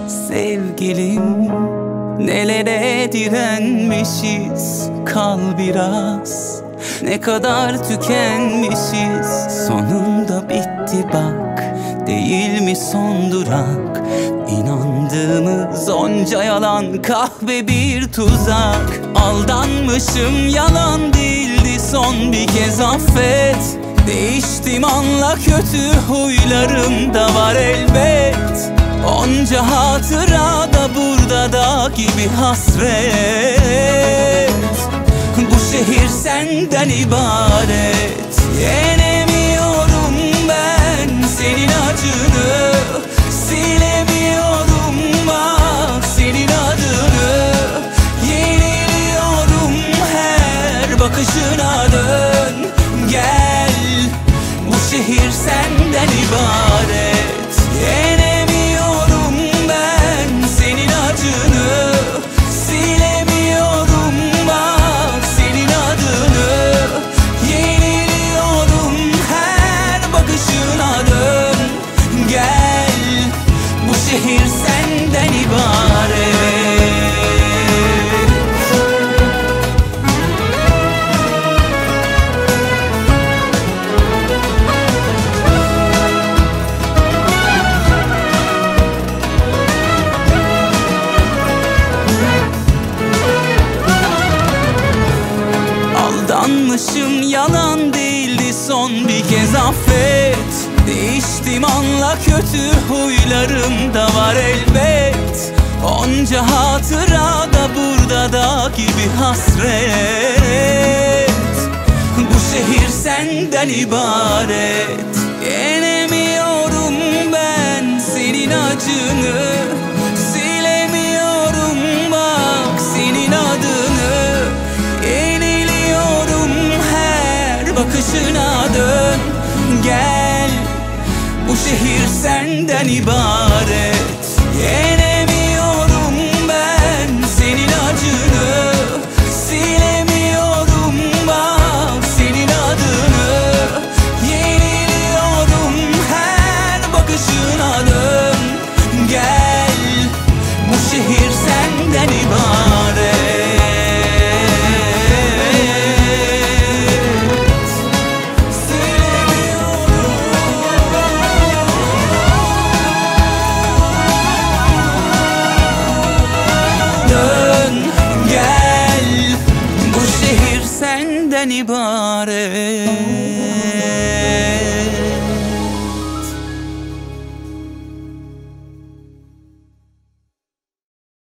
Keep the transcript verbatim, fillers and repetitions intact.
Sevgilim, nelere direnmişiz, kal biraz. Ne kadar tükenmişiz, sonunda bitti bak. Değil mi son durak? İnandığımız onca yalan, kahve bir tuzak. Aldanmışım, yalan değildi, son bir kez affet. Değiştim anla, kötü huylarım da var elbet. Onca hatıra da burada da gibi hasret. Bu şehir senden ibaret. Yenemiyorum ben senin acını, silemiyorum bak senin adını. Yeniliyorum her bakışına, dön gel. Bu şehir senden ibaret. Yenemiyorum ben senin acını, silemiyorum bak senin adını. Yeniliyorum her bakışına, dön gel. Bu şehir senden ibaret. Aldanmışım, yalan değildi, son bir kez affet. Değiştim anla, kötü huylarım da var elbet. Onca hatıra da burada da gibi hasret. Bu şehir senden ibaret. Yenemiyorum ben senin acını, silemiyorum bak senin adını. Yeniliyorum her bakışına, dön gel. Bu şehir senden ibaret. Yenemiyorum ben senin acını, silemiyorum bak senin adını. Yeniliyorum her bakışına, dön gel. Bu şehir senden ibaret. Senden ibaret.